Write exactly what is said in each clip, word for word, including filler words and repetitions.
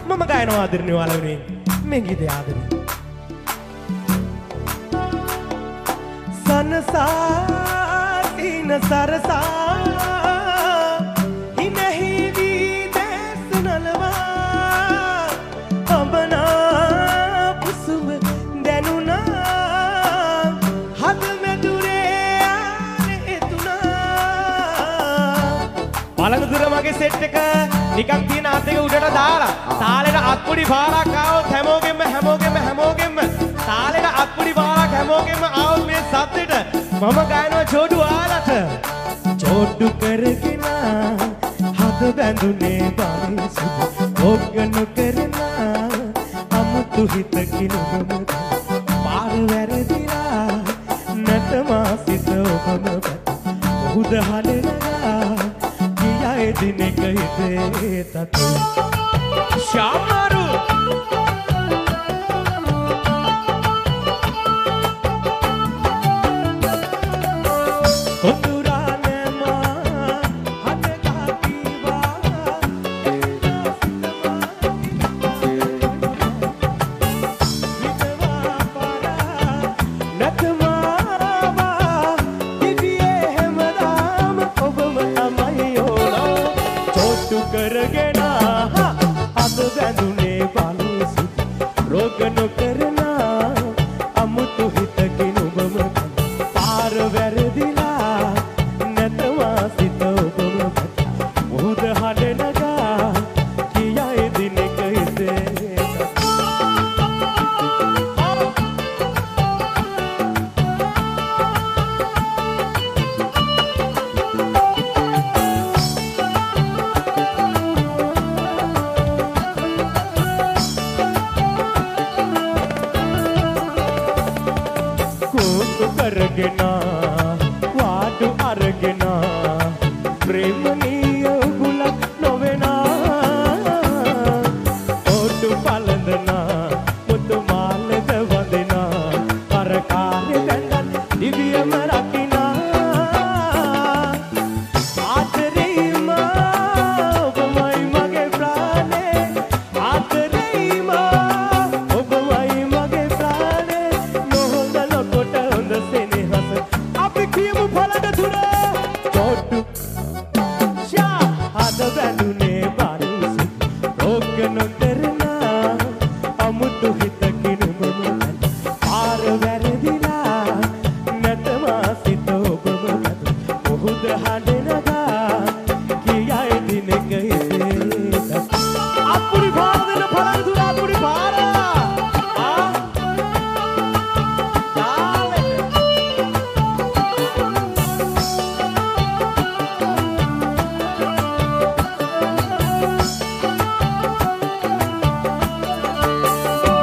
මම ගයනවා ආදරණීය ඔයාලා වෙනුවෙන් මේ ගීතය ආදරේ. සනසා තින සරසා ඉනහි වී දැස් නලවා ඔබනා පුසුම දැනුණා හද මැදුරේ ආනේ තුනා පළඟදුර මගේ සෙට් එක නිකන් තියෙන අත් දෙක උඩට දාලා තාලෙට අත්පොඩි පාරක් ආවොත් හැමෝගෙම හැමෝගෙම හැමෝගෙම තාලෙට අත්පොඩි පාරක් හැමෝගෙම ආවොත් මේ සද්දෙට මම ගයනවා චෝඩු ආලට චෝඩු කරගෙන හද බැඳුනේ බාරිසු ඔග්ගන කරන අමුතු හිතකින් ඔබම පාර වැරදිලා නැතමා සිත ඔබම උහුද හලනවා කියයි දිනක හිතේ තතු ශාමාරු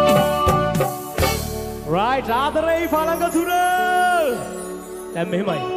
right ආදරේ පළඟ තුර දැන් මෙහෙමයි